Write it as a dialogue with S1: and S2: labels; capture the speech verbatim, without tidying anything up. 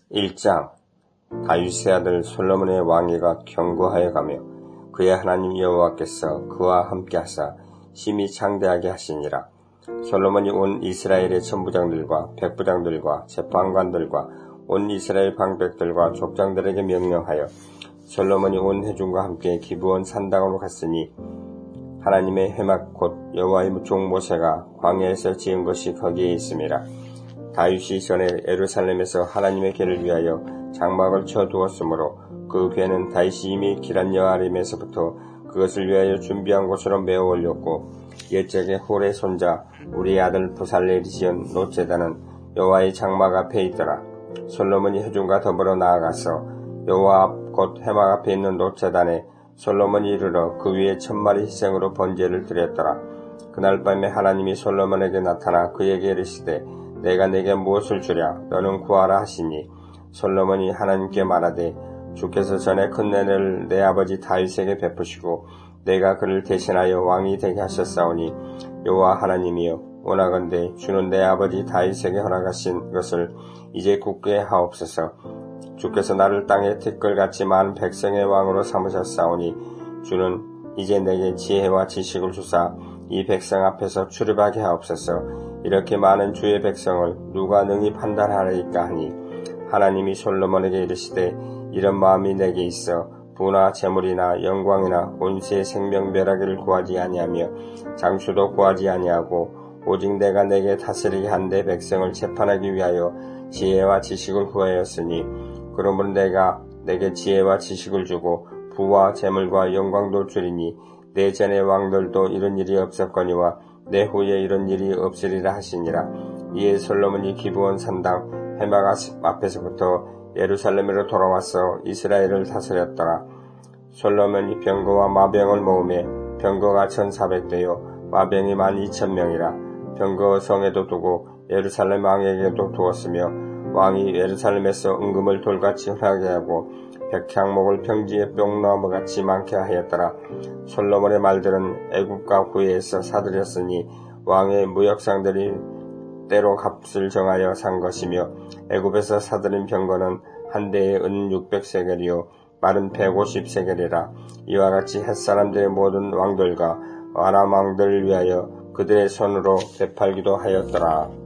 S1: 일 장. 다윗의 아들 솔로몬의 왕위가 견고하여 가며 그의 하나님 여호와께서 그와 함께하사 심히 창대하게 하시니라. 솔로몬이 온 이스라엘의 천부장들과 백부장들과 재판관들과 온 이스라엘 방백들과 족장들에게 명령하여 솔로몬이 온 회중과 함께 기브온 산당으로 갔으니 하나님의 회막 곧 여호와의 종 모세가 광야에서 지은 것이 거기에 있음이라. 다윗이 전에 예루살렘에서 하나님의 궤를 위하여 장막을 쳐 두었으므로 그 궤는 다윗이 이미 기란 여아림에서부터 그것을 위하여 준비한 곳으로 메어 올렸고, 옛적에 홀의 손자 우리의 아들 부살렐이 지은 놋제단은 여호와의 장막 앞에 있더라. 솔로몬이 회중과 더불어 나아가서 여호와 앞 곧 회막 앞에 있는 놋제단에 솔로몬이 이르러 그 위에 천마리 희생으로 번제를 드렸더라. 그날 밤에 하나님이 솔로몬에게 나타나 그에게 이르시되 내가 내게 무엇을 주랴 너는 구하라 하시니, 솔로몬이 하나님께 말하되 주께서 전에 큰 은혜를 내 아버지 다윗에게 베푸시고 내가 그를 대신하여 왕이 되게 하셨사오니 여호와 하나님이여, 원하건대 주는 내 아버지 다윗에게 허락하신 것을 이제 굳게 하옵소서. 주께서 나를 땅의 티끌같이 많은 백성의 왕으로 삼으셨사오니 주는 이제 내게 지혜와 지식을 주사 이 백성 앞에서 출입하게 하옵소서. 이렇게 많은 주의 백성을 누가 능히 판단하리까 하니, 하나님이 솔로몬에게 이르시되 이런 마음이 내게 있어 부나 재물이나 영광이나 온세의 생명 멸하기를 구하지 아니하며 장수도 구하지 아니하고 오직 내가 내게 다스리게 한 내 백성을 재판하기 위하여 지혜와 지식을 구하였으니, 그러므로 내가 내게 지혜와 지식을 주고 부와 재물과 영광도 주리니 내 전의 왕들도 이런 일이 없었거니와 내 후에 이런 일이 없으리라 하시니라. 이에 솔로몬이 기브온 산당 회막 앞에서부터 예루살렘으로 돌아와서 이스라엘을 다스렸더라. 솔로몬이 병거와 마병을 모으매 병거가 천사백 대요 마병이 만 이천 명이라. 병거 성에도 두고 예루살렘 왕에게도 두었으며 왕이 예루살렘에서 은금을 돌같이 흔하게 하고 백향목을 평지에 뿅나무같이 많게 하였더라. 솔로몬의 말들은 애굽과 구에서 사들였으니 왕의 무역상들이 때로 값을 정하여 산 것이며, 애굽에서 사들인 병거는 한 대에 은 육백 세겔이요 말은 백오십 세겔이라. 이와 같이 햇사람들의 모든 왕들과 아람 왕들을 위하여 그들의 손으로 되팔기도 하였더라.